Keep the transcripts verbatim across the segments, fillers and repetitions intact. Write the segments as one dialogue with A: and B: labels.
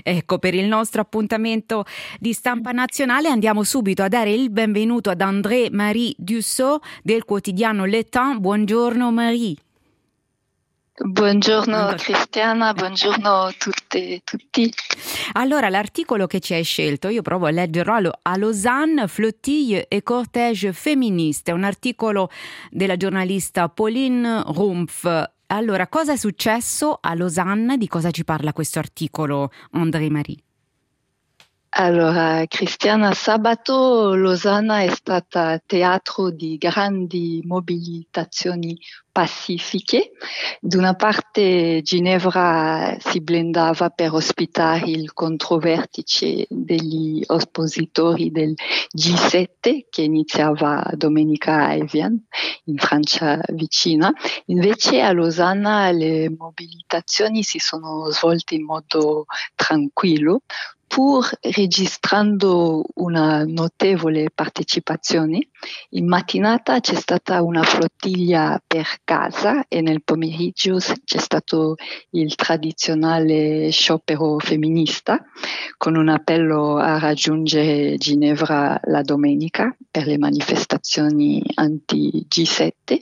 A: Ecco, per il nostro appuntamento di stampa nazionale andiamo subito a dare il benvenuto ad André-Marie Dussault del quotidiano Le Temps. Buongiorno Marie.
B: Buongiorno
A: And-
B: Cristiana, buongiorno a tutte e tutti.
A: Allora, l'articolo che ci hai scelto, io provo a leggerlo a, Lo- a Lausanne, flottille e cortège féministe, è un articolo della giornalista Pauline Rumpf. Allora, cosa è successo a Lausanne? Di cosa ci parla questo articolo, André-Marie?
B: Allora, Cristiana, sabato Losanna è stata teatro di grandi mobilitazioni pacifiche. Da una parte Ginevra si blindava per ospitare il controvertice degli oppositori del G sette che iniziava domenica a Evian, in Francia vicina. Invece a Losanna le mobilitazioni si sono svolte in modo tranquillo, pur registrando una notevole partecipazione. In mattinata c'è stata una flottiglia per casa e nel pomeriggio c'è stato il tradizionale sciopero femminista con un appello a raggiungere Ginevra la domenica per le manifestazioni anti-G sette.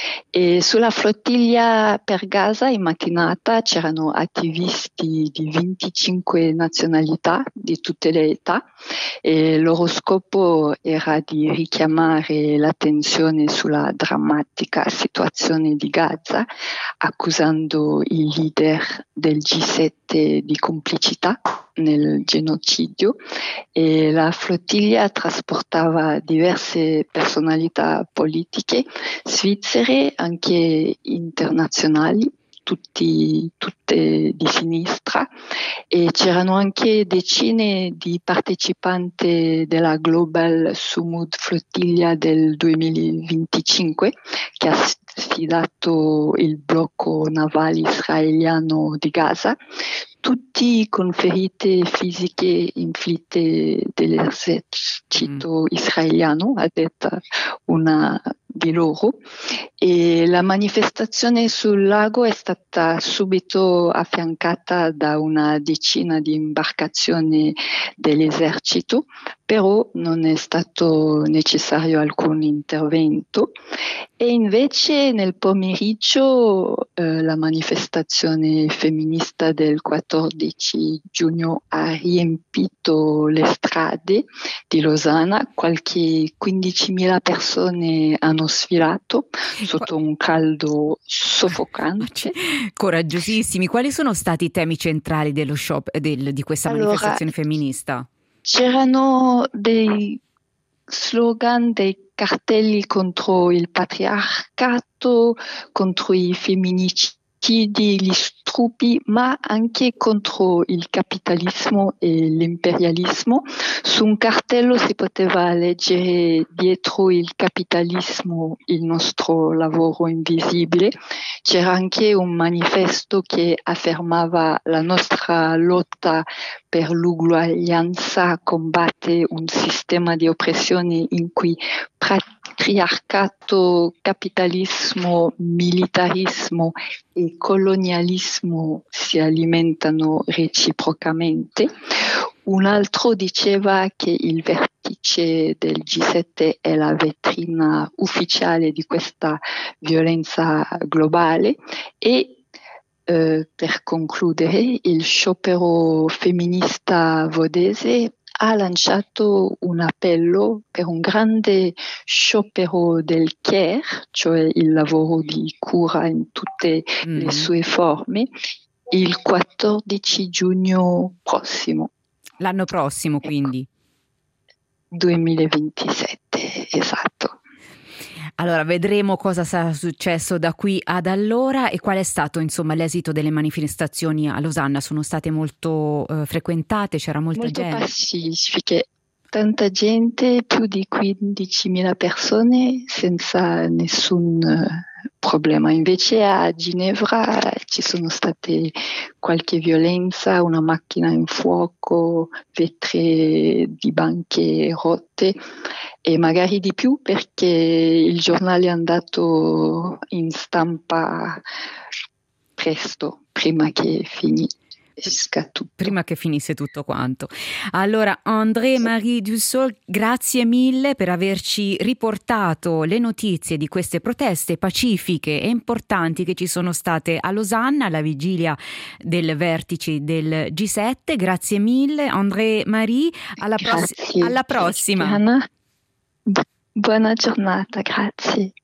B: E sulla flottiglia per Gaza in mattinata c'erano attivisti di venticinque nazionalità, di tutte le età, e il loro scopo era di richiamare l'attenzione sulla drammatica situazione di Gaza, accusando i leader del G sette di complicità nel genocidio, e la flottiglia trasportava diverse personalità politiche svizzere, anche internazionali, tutti, tutte di sinistra, e c'erano anche decine di partecipanti della Global Sumud Flottiglia del duemilaventicinque che ha sfidato il blocco navale israeliano di Gaza, tutti con ferite fisiche inflitte dall'esercito israeliano, ha detto una di loro. E la manifestazione sul lago è stata subito affiancata da una decina di imbarcazioni dell'esercito, però non è stato necessario alcun intervento. E invece nel pomeriggio eh, la manifestazione femminista del quattordici giugno ha riempito le strade di Losanna. Qualche quindicimila persone hanno sfilato sotto un caldo soffocante.
A: Coraggiosissimi. Quali sono stati i temi centrali dello shop, del, di questa
B: Allora,
A: manifestazione femminista?
B: C'erano dei slogan, dei cartelli contro il patriarcato, contro i femminicidi, gli stupri, ma anche contro il capitalismo e l'imperialismo. Su un cartello si poteva leggere: dietro il capitalismo il nostro lavoro invisibile. C'era anche un manifesto che affermava: la nostra lotta per l'uguaglianza combatte un sistema di oppressione in cui patriarcato, capitalismo, militarismo e colonialismo si alimentano reciprocamente. Un altro diceva che il vertice del G sette è la vetrina ufficiale di questa violenza globale. E Uh, per concludere, il sciopero femminista vodese ha lanciato un appello per un grande sciopero del care, cioè il lavoro di cura in tutte mm. le sue forme, il quattordici giugno prossimo.
A: L'anno prossimo,
B: ecco.
A: quindi?
B: duemilaventisette, esatto.
A: Allora, vedremo cosa sarà successo da qui ad allora. E qual è stato, insomma, l'esito delle manifestazioni a Losanna? Sono state molto eh, frequentate, c'era molta
B: molto
A: gente?
B: Molto pacifiche, tanta gente, più di quindicimila persone senza nessun problema. Invece a Ginevra ci sono state qualche violenza, una macchina in fuoco, vetri di banche rotte, e magari di più perché il giornale è andato in stampa presto, prima che finì. esca tutto.
A: Prima che finisse tutto quanto. Allora, André-Marie Dussol, grazie mille per averci riportato le notizie di queste proteste pacifiche e importanti che ci sono state a Losanna alla vigilia del vertice del G sette. Grazie mille, André-Marie. Alla, prossi- alla prossima.
B: Cristiana. Buona giornata, grazie.